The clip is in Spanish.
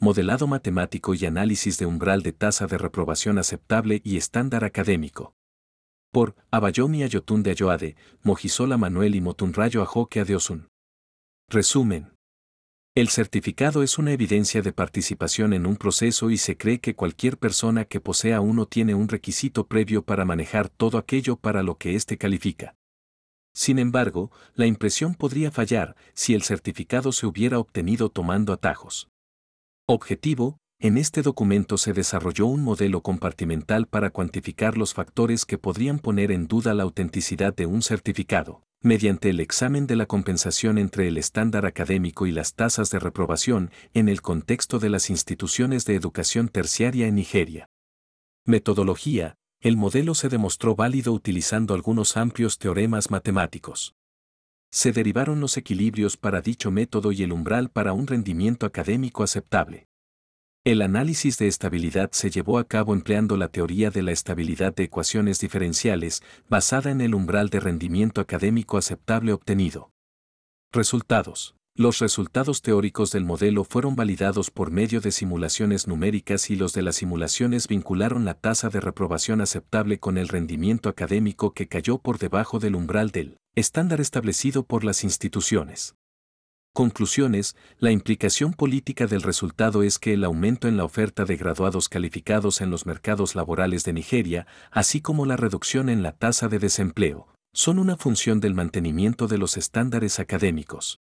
modelado matemático y análisis de umbral de tasa de reprobación aceptable y estándar académico. Por Abayomi Ayotunde Ayoade, Mojisola Manuel y Motunrayo Ajoque Adeosun. Resumen. El certificado es una evidencia de participación en un proceso y se cree que cualquier persona que posea uno tiene un requisito previo para manejar todo aquello para lo que éste califica. Sin embargo, la impresión podría fallar si el certificado se hubiera obtenido tomando atajos. Objetivo: en este documento se desarrolló un modelo compartimental para cuantificar los factores que podrían poner en duda la autenticidad de un certificado, mediante el examen de la compensación entre el estándar académico y las tasas de reprobación en el contexto de las instituciones de educación terciaria en Nigeria. Metodología: el modelo se demostró válido utilizando algunos amplios teoremas matemáticos. Se derivaron los equilibrios para dicho método y el umbral para un rendimiento académico aceptable. El análisis de estabilidad se llevó a cabo empleando la teoría de la estabilidad de ecuaciones diferenciales, basada en el umbral de rendimiento académico aceptable obtenido. Resultados. Los resultados teóricos del modelo fueron validados por medio de simulaciones numéricas y los de las simulaciones vincularon la tasa de reprobación aceptable con el rendimiento académico que cayó por debajo del umbral del estándar establecido por las instituciones. Conclusiones: la implicación política del resultado es que el aumento en la oferta de graduados calificados en los mercados laborales de Nigeria, así como la reducción en la tasa de desempleo, son una función del mantenimiento de los estándares académicos.